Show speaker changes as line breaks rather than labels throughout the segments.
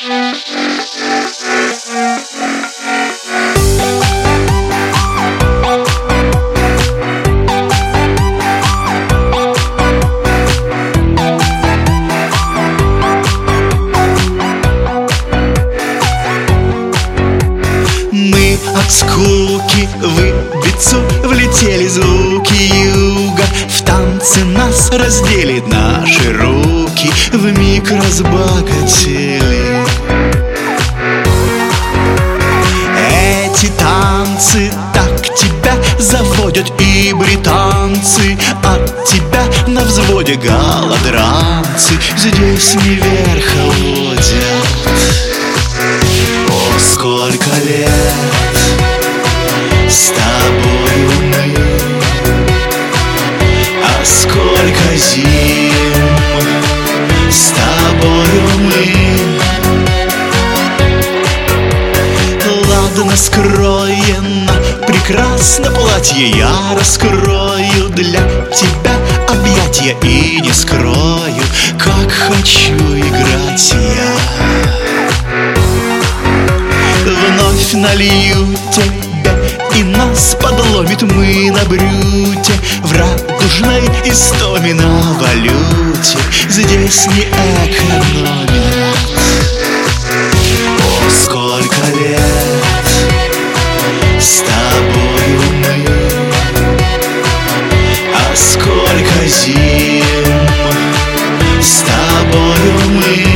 От скуки в Ибицу влетели звуки юга. В танце нас разделит наши руки, вмиг разбогатели. Эти танцы так тебя заводят и британцы, от тебя на взводе голодранцы здесь не верховодят. О, сколько лет с тобою мы, а сколько зим с тобою мы. Ладно, скроено прекрасно платье я раскрою для тебя объятия и не скрою, как хочу играть я. Вновь налью тебя, и нас подломит мы на брюте, в радужной истоме на валюте здесь не экономят. О, сколько лет с тобою мы, а сколько зим с тобою мы.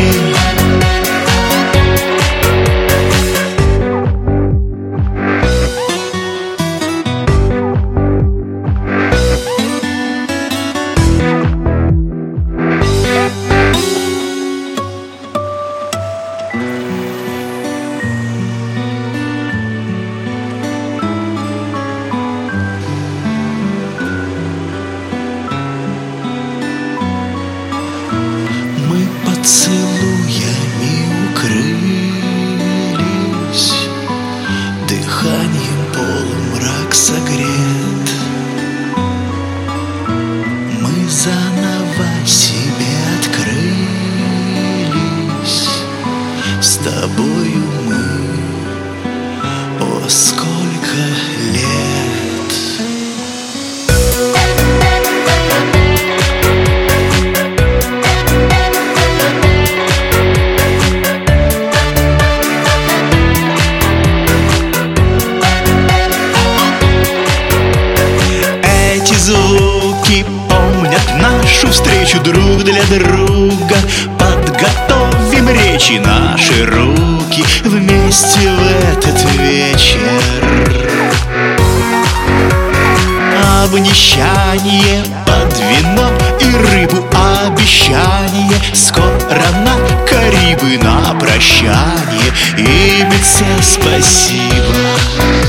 Поцелуями укрылись, дыханием полумрак согрет. Мы заново себе открылись, с тобою мы, о, сколько лет. Звуки помнят нашу встречу друг для друга. Подготовим речи наши руки вместе в этот вечер. Обнищание под вино и рыбу обещание. Скоро на Карибы на прощание. Ибица, спасибо.